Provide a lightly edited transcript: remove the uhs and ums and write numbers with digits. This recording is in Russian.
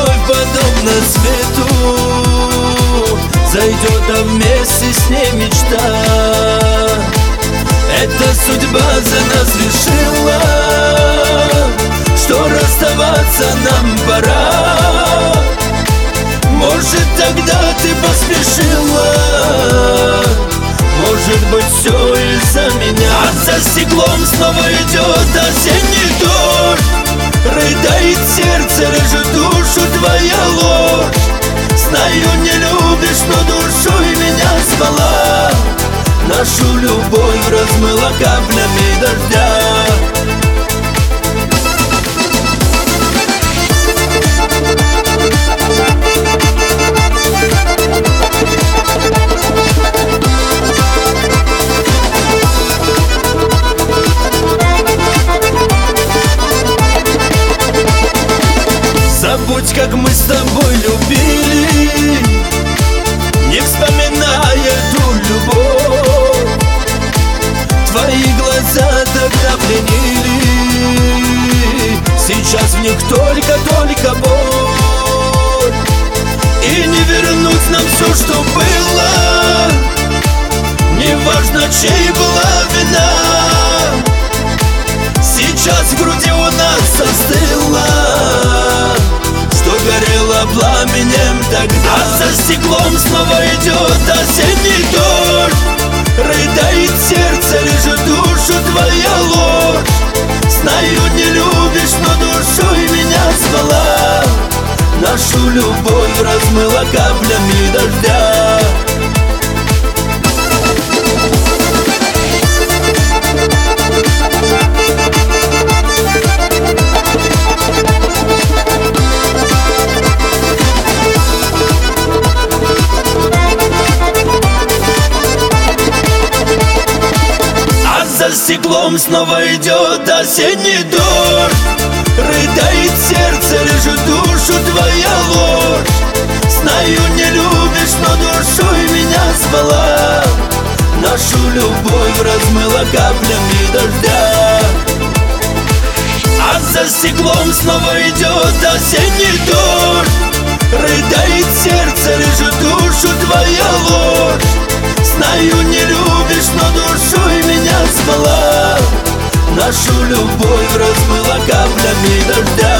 вновь подобно свету зайдет, а вместе с ней мечта. Эта судьба за нас решила, что расставаться нам пора. Может, тогда ты поспешила, может быть, все из-за меня. А за стеклом снова идет осенний дождь, рыдает сердце, режет душу твоя ложь. Знаю, не любишь, но душой меня звала. Нашу любовь размыла каплями дождя. Забудь, как мы с тобой любили, не вспоминая эту любовь. Твои глаза тогда пленили, сейчас в них только боль. И не вернуть нам все, что было, неважно, чьей была вина. Сейчас в груди у нас застыла, что горело пламенем тогда. А за стеклом снова идет осенний дождь, рыдает сердце, режет душу твоя ложь. Знаю, не любишь, но душой меня звала. Нашу любовь размыла каплями дождя. За стеклом снова идет осенний дождь, рыдает сердце, режет душу твоя ложь. Знаю, не любишь, но душой меня звала. Нашу любовь размыла каплями дождя. А за стеклом снова идет осенний дождь, рыдает сердце, режет душу твоя ложь. Знаю, не любишь, но душой меня звала. Нашу любовь размыла каплями дождя.